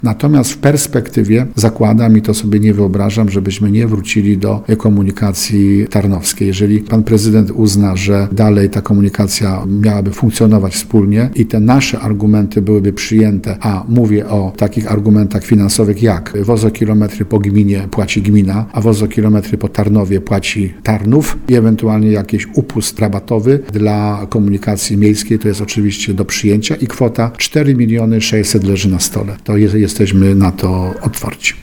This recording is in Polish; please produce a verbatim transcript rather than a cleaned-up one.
Natomiast w perspektywie zakładam i to sobie nie wyobrażam, żebyśmy nie wrócili do komunikacji tarnowskiej. Jeżeli pan prezydent uzna, że dalej ta komunikacja miałaby funkcjonować wspólnie i te nasze argumenty byłyby przyjęte, a mówię o takich argumentach finansowych jak wozokilometry po gminie płaci gmina, a wozokilometry po Tarnowie płaci Tarnów i ewentualnie jakiś upust rabatowy dla komunikacji miejskiej, to jest oczywiście do przyjęcia i kwota cztery miliony sześćset leży na stole. To jest, jesteśmy na to otwarci.